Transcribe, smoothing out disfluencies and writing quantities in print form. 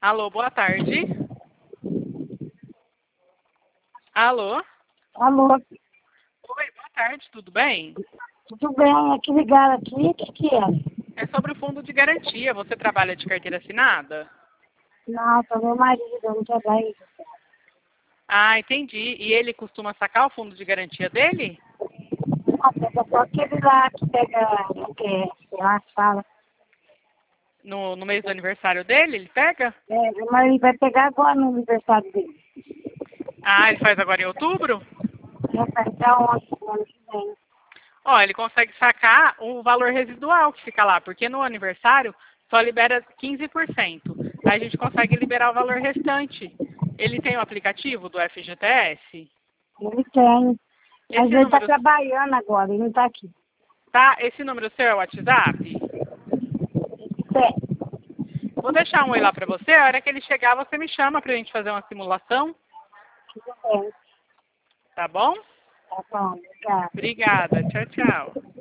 Alô, boa tarde. Alô? Alô, Oi, boa tarde, tudo bem? tudo bem? Aqui ligaram aqui, o que é? É sobre o fundo de garantia. Você trabalha de carteira assinada? Nossa, meu marido, eu não trabalho. Ah, entendi. E ele costuma sacar o fundo de garantia dele? Nossa, é só aquele lá que pega, sei lá, fala. No mês do aniversário dele, ele pega? Mas ele vai pegar agora no aniversário dele. Ah, ele faz agora em outubro? Vai pegar ontem, no ano que vem. Ó, ele consegue sacar o valor residual que fica lá, porque no aniversário só libera 15%. Aí a gente consegue liberar o valor restante. Ele tem o aplicativo do FGTS? Ele tem. Mas Esse ele tá número, trabalhando agora, ele não tá aqui. tá? Esse número seu é o WhatsApp? É, Vou deixar um oi lá pra você. A hora que ele chegar, você me chama pra gente fazer uma simulação, tudo bem. tá bom? Tá bom, obrigada. Obrigada. Tchau, tchau.